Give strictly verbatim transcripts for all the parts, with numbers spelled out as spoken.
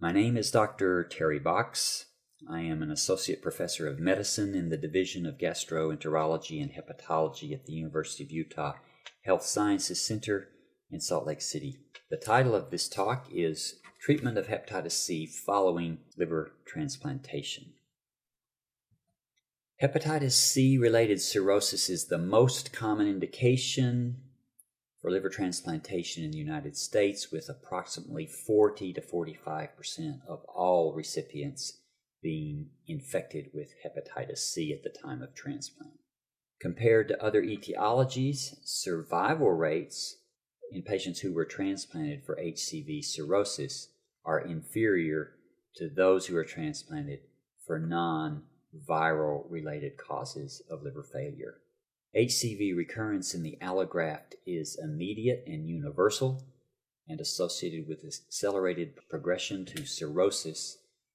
My name is Doctor Terry Box. I am an Associate Professor of Medicine in the Division of Gastroenterology and Hepatology at the University of Utah Health Sciences Center in Salt Lake City. The title of this talk is Treatment of Hepatitis C Following Liver Transplantation. Hepatitis C-related cirrhosis is the most common indication for liver transplantation in the United States, with approximately forty to forty-five percent of all recipients being infected with hepatitis C at the time of transplant. Compared to other etiologies, survival rates in patients who were transplanted for H C V cirrhosis are inferior to those who are transplanted for non-viral related causes of liver failure. H C V recurrence in the allograft is immediate and universal and associated with accelerated progression to cirrhosis,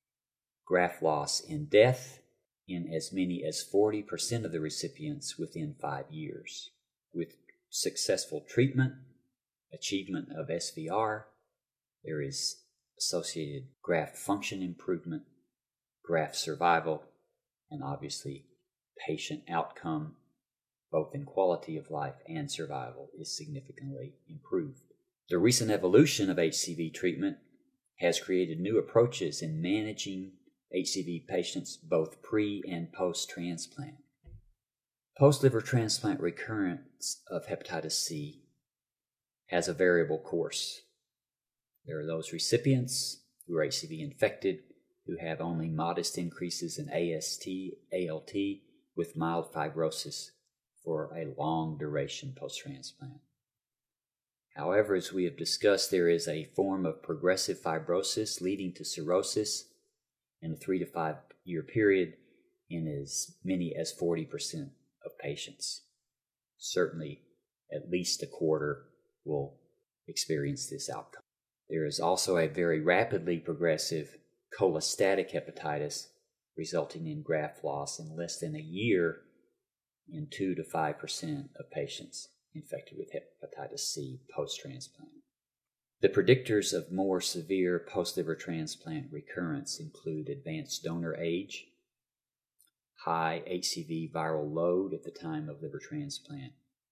graft loss, and death in as many as forty percent of the recipients within five years. With successful treatment, achievement of S V R, there is associated graft function improvement, graft survival, and obviously patient outcome, both in quality of life and survival, is significantly improved. The recent evolution of H C V treatment has created new approaches in managing H C V patients both pre- and post-transplant. Post-liver transplant recurrence of hepatitis C has a variable course. There are those recipients who are H C V infected who have only modest increases in A S T, A L T with mild fibrosis for a long duration post-transplant. However, as we have discussed, there is a form of progressive fibrosis leading to cirrhosis in a three to five year period in as many as forty percent of patients. Certainly, at least a quarter will experience this outcome. There is also a very rapidly progressive cholestatic hepatitis resulting in graft loss in less than a year in two to five percent of patients infected with hepatitis C post-transplant. The predictors of more severe post-liver transplant recurrence include advanced donor age, high H C V viral load at the time of liver transplant,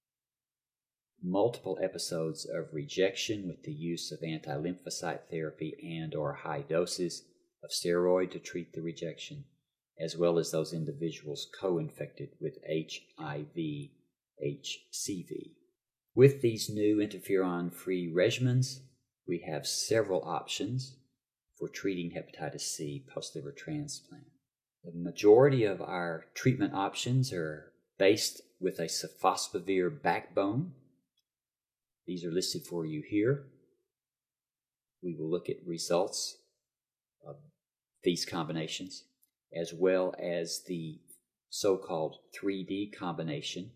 multiple episodes of rejection with the use of anti-lymphocyte therapy and or high doses of steroid to treat the rejection, as well as those individuals co-infected with H I V H C V. With these new interferon-free regimens, we have several options for treating hepatitis C post-liver transplant. The majority of our treatment options are based with a sofosbuvir backbone. These are listed for you here. We will look at results of these combinations, as well as the so-called three D combination.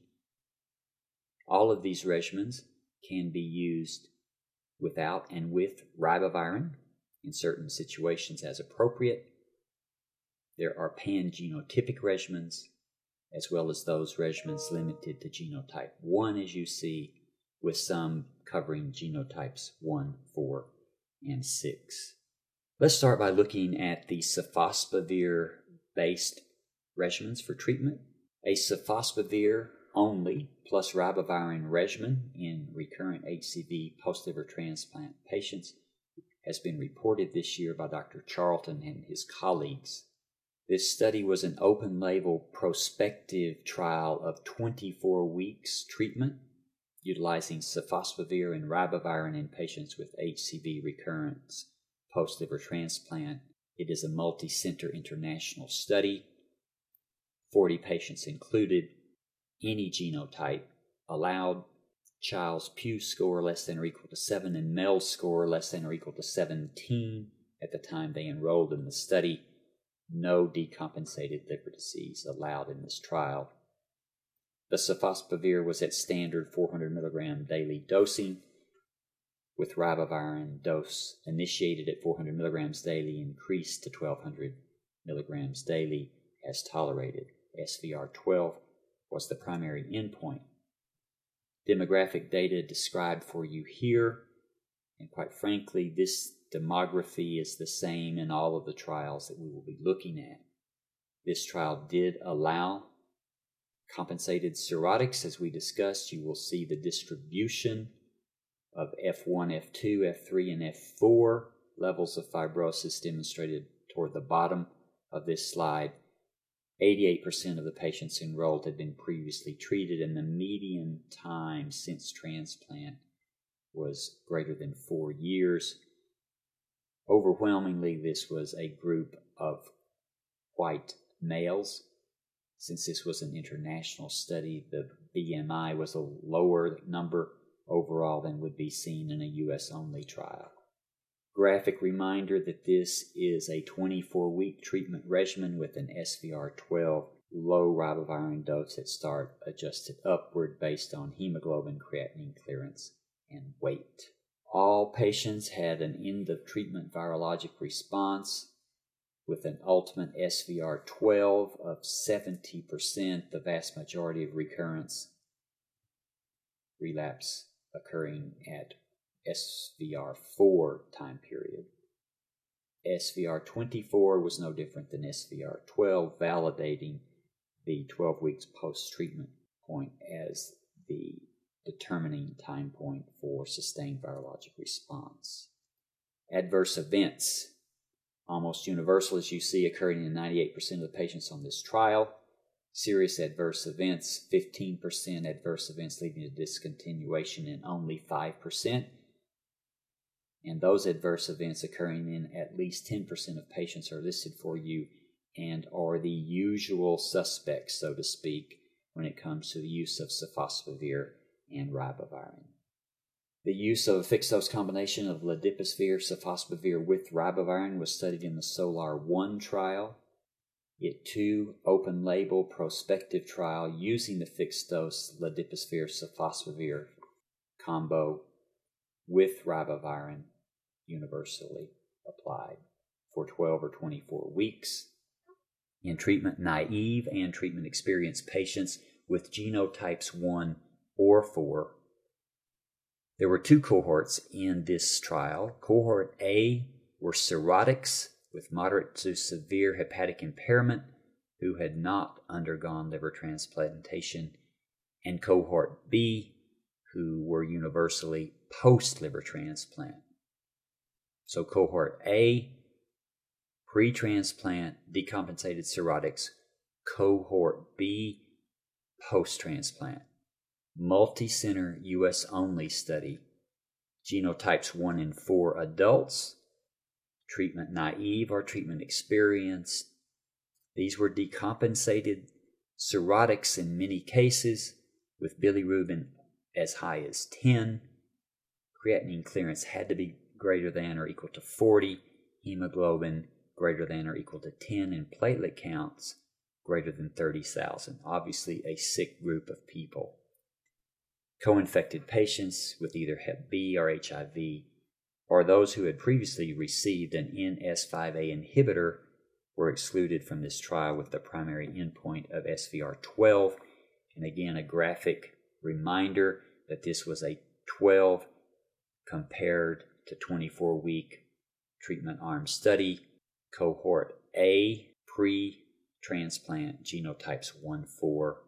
All of these regimens can be used without and with ribavirin in certain situations as appropriate. There are pan-genotypic regimens, as well as those regimens limited to genotype one, as you see, with some covering genotypes one, four, and six. Let's start by looking at the sofosbuvir-based regimens for treatment. A sofosbuvir only plus ribavirin regimen in recurrent H C V post-liver transplant patients has been reported this year by Doctor Charlton and his colleagues. This study was an open-label prospective trial of twenty-four weeks treatment utilizing sofosbuvir and ribavirin in patients with H C V recurrence post-liver transplant. It is a multi-center international study. forty patients included, any genotype allowed, Chiles-Pugh score less than or equal to seven and MELD score less than or equal to seventeen at the time they enrolled in the study. No decompensated liver disease allowed in this trial. The sofosbuvir was at standard four hundred milligram daily dosing, with ribavirin dose initiated at four hundred milligrams daily, increased to twelve hundred milligrams daily as tolerated. S V R twelve was the primary endpoint. Demographic data described for you here, and quite frankly, this demography is the same in all of the trials that we will be looking at. This trial did allow compensated cirrhotics. As we discussed, you will see the distribution of F one, F two, F three, and F four levels of fibrosis demonstrated toward the bottom of this slide. eighty-eight percent of the patients enrolled had been previously treated, and the median time since transplant was greater than four years. Overwhelmingly, this was a group of white males. Since this was an international study, the B M I was a lower number overall than would be seen in a U S-only trial. Graphic reminder that this is a twenty-four week treatment regimen with an S V R twelve low ribavirin dose that start adjusted upward based on hemoglobin, creatinine clearance, and weight. All patients had an end of treatment virologic response with an ultimate S V R twelve of seventy percent, the vast majority of recurrence relapse occurring at S V R four time period. S V R twenty-four was no different than S V R twelve, validating the twelve weeks post-treatment point as the determining time point for sustained virologic response. Adverse events, almost universal as you see, occurring in ninety-eight percent of the patients on this trial. Serious adverse events, fifteen percent adverse events leading to discontinuation in only five percent. And those adverse events occurring in at least ten percent of patients are listed for you and are the usual suspects, so to speak, when it comes to the use of sofosbuvir and ribavirin. The use of a fixed-dose combination of ledipasvir, sofosbuvir with ribavirin was studied in the SOLAR one trial. It too, open-label prospective trial using the fixed-dose ledipasvir, sofosbuvir combo with ribavirin universally applied for twelve or twenty-four weeks in treatment-naive and treatment-experienced patients with genotypes one or four. There were two cohorts in this trial. Cohort A were cirrhotics with moderate to severe hepatic impairment who had not undergone liver transplantation, and cohort B who were universally post-liver transplant. So cohort A, pre-transplant decompensated cirrhotics. Cohort B, post-transplant. Multi-center U S-only study. Genotypes one and four adults, treatment naive or treatment experienced. These were decompensated cirrhotics in many cases with bilirubin as high as ten. Creatinine clearance had to be greater than or equal to forty, hemoglobin greater than or equal to ten, and platelet counts greater than thirty thousand. Obviously a sick group of people. Co-infected patients with either hep B or H I V or those who had previously received an N S five A inhibitor were excluded from this trial with the primary endpoint of S V R twelve. And again, a graphic reminder that this was a twelve compared to twenty-four week treatment arm study. Cohort A, pre-transplant, genotypes one four.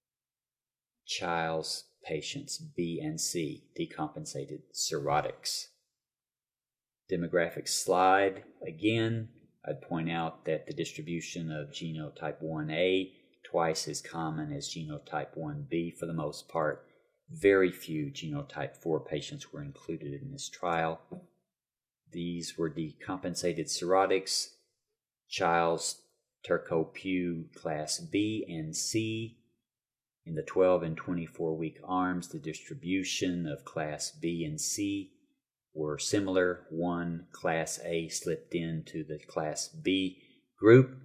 Child's patients B and C, decompensated cirrhotics. Demographic slide. Again, I'd point out that the distribution of genotype one A, twice as common as genotype one B for the most part. Very few genotype four patients were included in this trial. These were decompensated cirrhotics, Child's Turco-Pugh class B and C. In the twelve and twenty-four week arms, the distribution of class B and C were similar. One class A slipped into the class B group.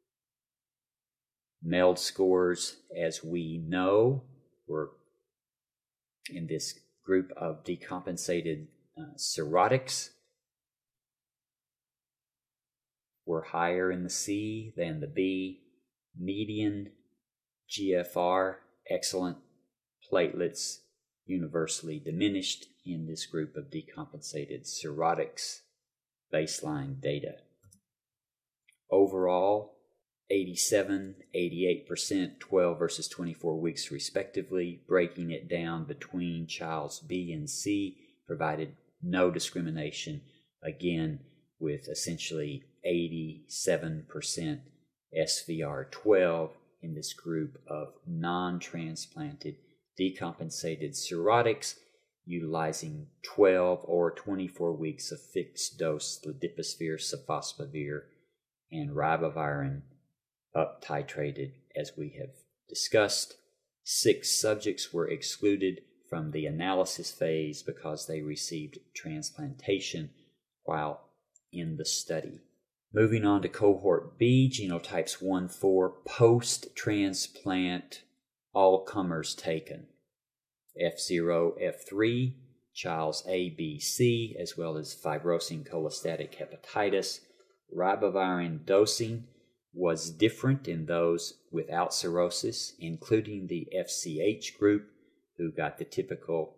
MELD scores, as we know, were in this group of decompensated uh, cirrhotics were higher in the C than the B. Median G F R, excellent. Platelets universally diminished in this group of decompensated cirrhotics. baseline data. Overall, eighty-seven, eighty-eight percent, twelve versus twenty-four weeks respectively. Breaking it down between Child's B and C provided no discrimination, again with essentially eighty-seven percent S V R twelve in this group of non-transplanted decompensated cirrhotics utilizing twelve or twenty-four weeks of fixed dose ledipasvir, sofosbuvir, and ribavirin up titrated as we have discussed. Six subjects were excluded from the analysis phase because they received transplantation while in the study. Moving on to cohort B, genotypes one four, post-transplant, all comers taken. F zero, F three, Child's A, B, C, as well as fibrosing cholestatic hepatitis. Ribavirin dosing was different in those without cirrhosis, including the F C H group, who got the typical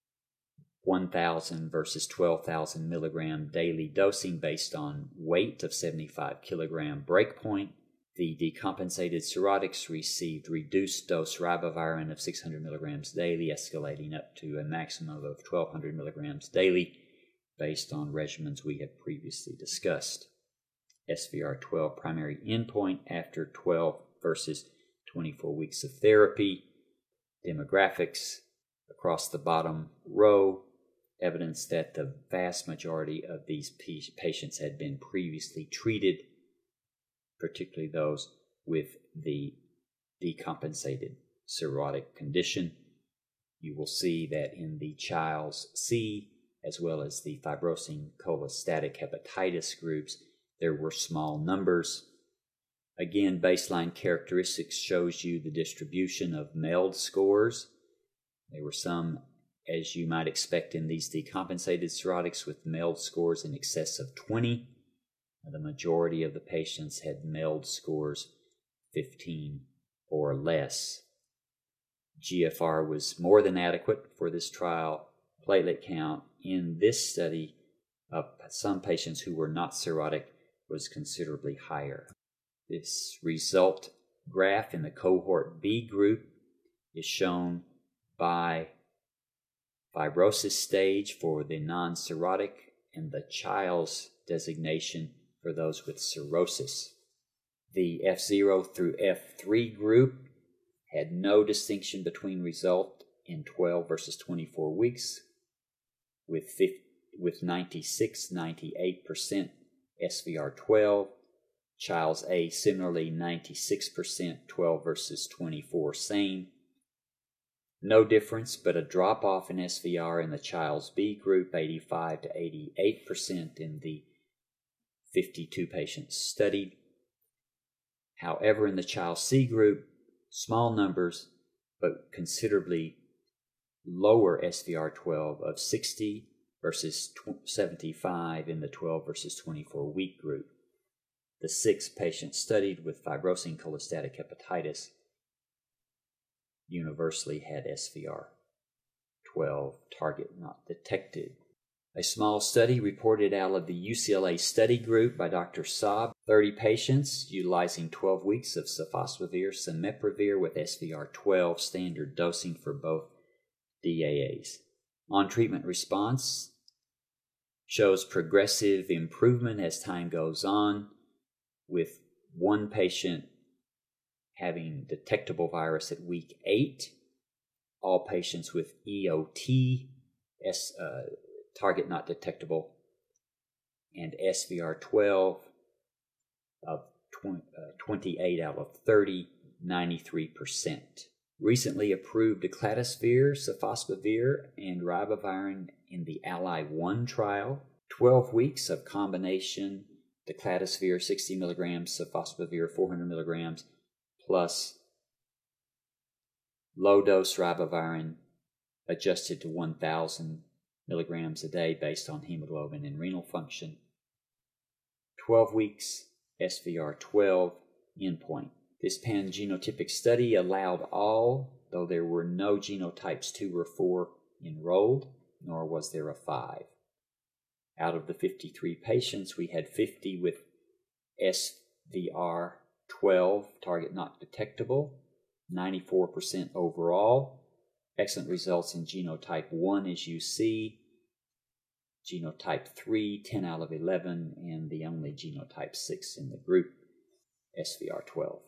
one thousand versus twelve thousand milligram daily dosing based on weight of seventy-five kilogram breakpoint. The decompensated cirrhotics received reduced dose ribavirin of six hundred milligrams daily, escalating up to a maximum of twelve hundred milligrams daily based on regimens we have previously discussed. S V R twelve primary endpoint after twelve versus twenty-four weeks of therapy. Demographics across the bottom row, evidence that the vast majority of these patients had been previously treated, particularly those with the decompensated cirrhotic condition. You will see that in the Child's C, as well as the fibrosing cholestatic hepatitis groups, there were small numbers. Again, baseline characteristics shows you the distribution of MELD scores. There were some, as you might expect in these decompensated cirrhotics, with MELD scores in excess of twenty. The majority of the patients had MELD scores fifteen or less. G F R was more than adequate for this trial. Platelet count in this study of some patients who were not cirrhotic was considerably higher. This result graph in the cohort B group is shown by fibrosis stage for the non-cirrhotic and the Child's designation for those with cirrhosis. The F zero through F three group had no distinction between result in twelve versus twenty-four weeks, with fifty, with ninety-six, ninety-eight percent S V R twelve. Child's A similarly ninety-six percent, twelve versus twenty-four, same. No difference but a drop off in S V R in the Child's B group, eighty-five to eighty-eight percent in the fifty-two patients studied. However, in the Child's C group, small numbers but considerably lower S V R twelve of sixty versus seventy-five in the twelve versus twenty-four week group. The six patients studied with fibrosing cholestatic hepatitis universally had S V R twelve, target not detected. A small study reported out of the U C L A study group by Doctor Saab, thirty patients utilizing twelve weeks of sofosbuvir, cimeprevir with S V R twelve standard dosing for both D A As. On treatment response shows progressive improvement as time goes on, with one patient having detectable virus at week eight, all patients with E O T, S, uh, target not detectable, and S V R twelve of twenty-eight out of thirty, ninety-three percent. Recently approved declatasphere, sofosbuvir, and ribavirin in the ALLY one trial, twelve weeks of combination declatasphere sixty milligrams, sofosbuvir four hundred milligrams, plus low-dose ribavirin adjusted to one thousand milligrams a day based on hemoglobin and renal function. twelve weeks, S V R twelve endpoint. This pan-genotypic study allowed all, though there were no genotypes two or four enrolled, nor was there a five. Out of the fifty-three patients, we had fifty with S V R twelve, target not detectable, ninety-four percent overall. Excellent results in genotype one, as you see. Genotype three, ten out of eleven, and the only genotype six in the group, S V R twelve.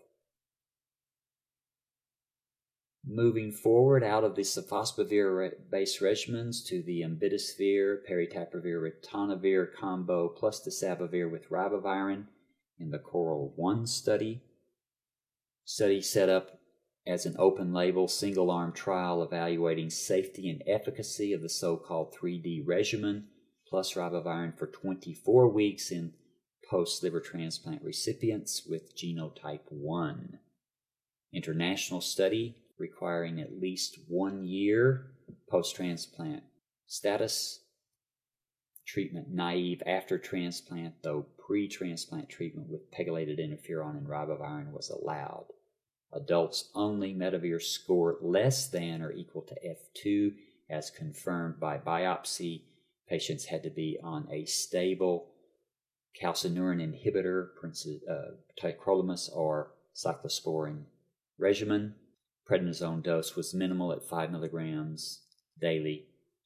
Moving forward out of the sofosbuvir-based regimens to the embitasvir, paritaprevir, ritonavir combo plus the sabavir with ribavirin in the CORAL one study. Study set up as an open-label, single-arm trial evaluating safety and efficacy of the so-called three D regimen plus ribavirin for twenty-four weeks in post-liver transplant recipients with genotype one. International study requiring at least one year post-transplant status. Treatment naive after transplant, though pre-transplant treatment with pegylated interferon and ribavirin was allowed. Adults only, Medivir score less than or equal to F two as confirmed by biopsy. Patients had to be on a stable calcineurin inhibitor, uh, tacrolimus or cyclosporin regimen. Prednisone dose was minimal at five milligrams daily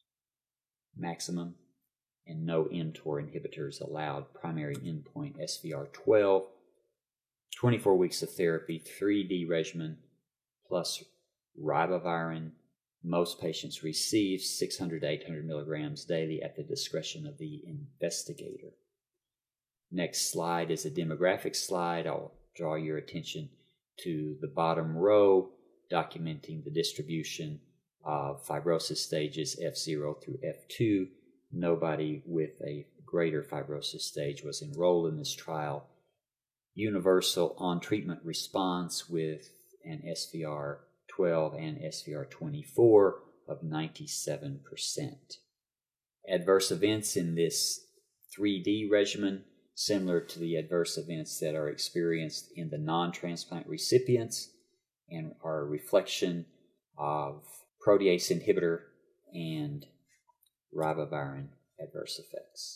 maximum, and no mTOR inhibitors allowed. Primary endpoint S V R twelve, twenty-four weeks of therapy, three D regimen plus ribavirin. Most patients receive six hundred to eight hundred milligrams daily at the discretion of the investigator. Next slide is a demographic slide. I'll draw your attention to the bottom row, documenting the distribution of fibrosis stages F zero through F two. Nobody with a greater fibrosis stage was enrolled in this trial. Universal on-treatment response with an S V R twelve and S V R twenty-four of ninety-seven percent. Adverse events in this three D regimen, similar to the adverse events that are experienced in the non-transplant recipients, and are a reflection of protease inhibitor and ribavirin adverse effects.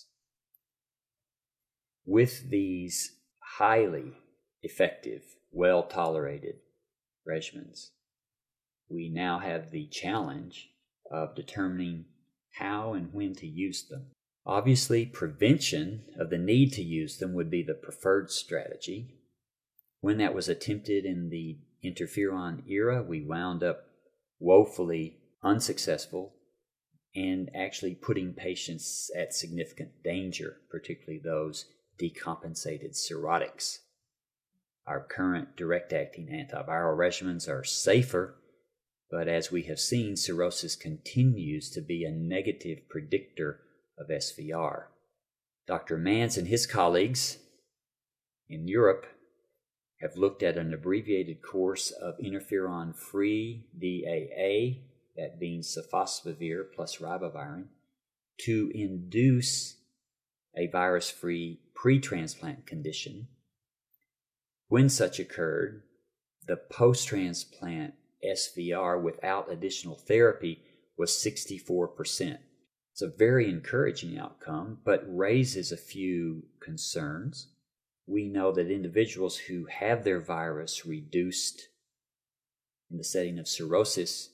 With these highly effective, well-tolerated regimens, we now have the challenge of determining how and when to use them. Obviously, prevention of the need to use them would be the preferred strategy. When that was attempted in the interferon era, we wound up woefully unsuccessful and actually putting patients at significant danger, particularly those decompensated cirrhotics. Our current direct-acting antiviral regimens are safer, but as we have seen, cirrhosis continues to be a negative predictor of S V R. Doctor Mans and his colleagues in Europe have looked at an abbreviated course of interferon-free D A A, that being sofosbuvir plus ribavirin, to induce a virus-free pre-transplant condition. When such occurred, the post-transplant S V R without additional therapy was sixty-four percent. It's a very encouraging outcome, but raises a few concerns. We know that individuals who have their virus reduced in the setting of cirrhosis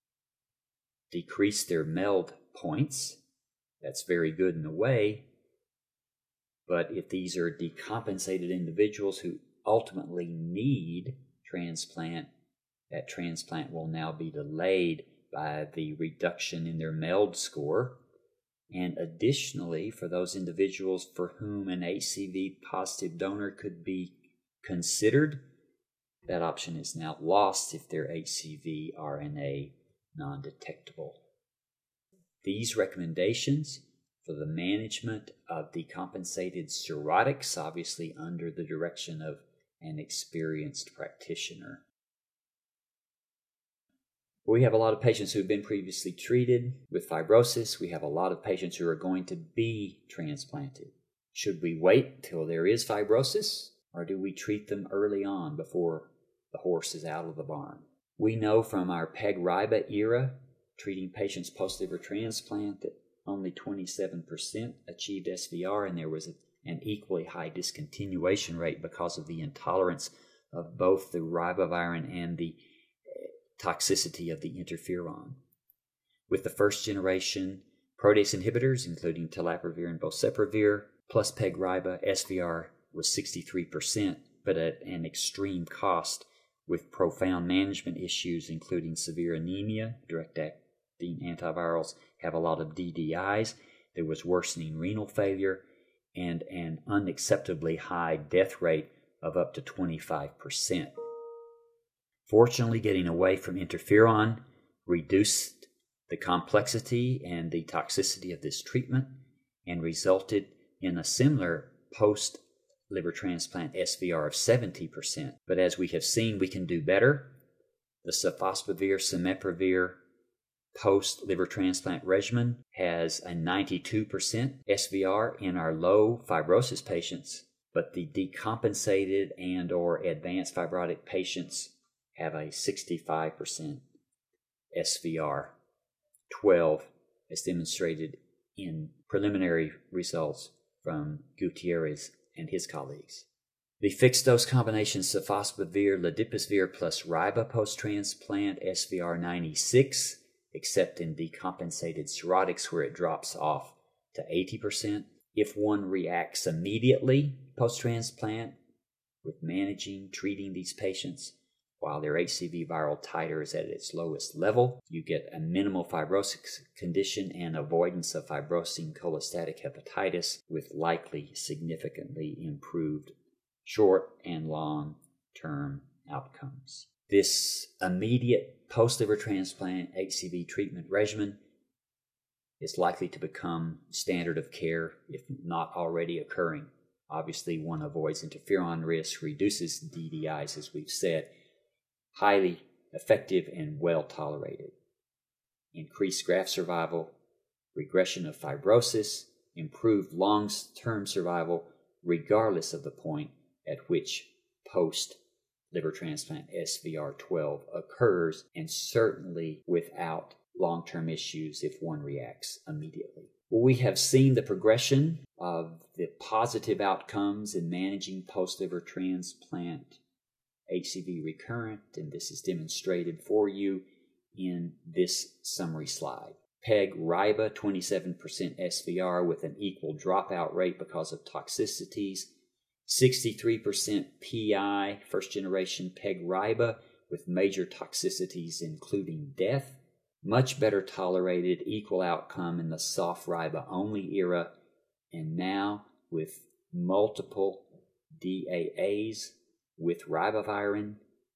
decrease their MELD points. That's very good in a way, but if these are decompensated individuals who ultimately need transplant, that transplant will now be delayed by the reduction in their MELD score. And additionally, for those individuals for whom an H C V positive donor could be considered, that option is now lost if their H C V R N A non-detectable. These recommendations for the management of decompensated cirrhotics, obviously under the direction of an experienced practitioner. We have a lot of patients who have been previously treated with fibrosis. We have a lot of patients who are going to be transplanted. Should we wait till there is fibrosis, or do we treat them early on before the horse is out of the barn? We know from our PEG-RIBA era, treating patients post-liver transplant, that only twenty-seven percent achieved S V R, and there was a, an equally high discontinuation rate because of the intolerance of both the ribavirin and the toxicity of the interferon. With the first generation protease inhibitors, including telaprevir and boceprevir, plus PEG-RIBA, S V R was sixty-three percent, but at an extreme cost, with profound management issues, including severe anemia. Direct-acting antivirals have a lot of D D Is. There was worsening renal failure and an unacceptably high death rate of up to twenty-five percent. Fortunately, getting away from interferon reduced the complexity and the toxicity of this treatment and resulted in a similar post-liver transplant S V R of seventy percent. But as we have seen, we can do better. The sofosbuvir, cimeprevir post-liver transplant regimen has a ninety-two percent S V R in our low fibrosis patients, but the decompensated and or advanced fibrotic patients have a sixty-five percent S V R twelve, as demonstrated in preliminary results from Gutierrez and his colleagues. The fixed-dose combination sofosbuvir, ladipasvir plus riba post-transplant S V R ninety-six, except in decompensated cirrhotics where it drops off to eighty percent. If one reacts immediately post-transplant with managing, treating these patients, while their H C V viral titer is at its lowest level, you get a minimal fibrosis condition and avoidance of fibrosing cholestatic hepatitis with likely significantly improved short and long-term outcomes. This immediate post-liver transplant H C V treatment regimen is likely to become standard of care if not already occurring. Obviously, one avoids interferon risk, reduces D D Is, as we've said, highly effective and well tolerated. Increased graft survival, regression of fibrosis, improved long-term survival, regardless of the point at which post-liver transplant S V R twelve occurs, and certainly without long-term issues if one reacts immediately. Well, we have seen the progression of the positive outcomes in managing post-liver transplant H C V recurrent, and this is demonstrated for you in this summary slide. PEG-RIBA, twenty-seven percent S V R with an equal dropout rate because of toxicities. sixty-three percent P I, first-generation PEG-RIBA, with major toxicities including death. Much better tolerated, equal outcome in the soft RIBA-only era, and now with multiple D A As with ribavirin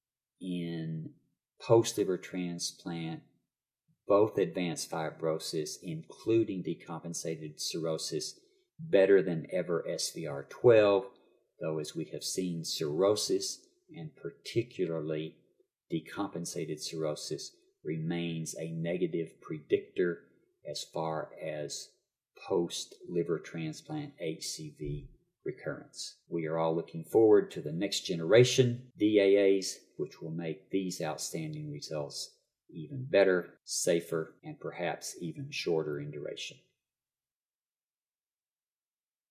in post-liver transplant, both advanced fibrosis, including decompensated cirrhosis, better than ever S V R twelve, though as we have seen, cirrhosis, and particularly decompensated cirrhosis, remains a negative predictor as far as post-liver transplant H C V recurrence. We are all looking forward to the next generation D A As, which will make these outstanding results even better, safer, and perhaps even shorter in duration.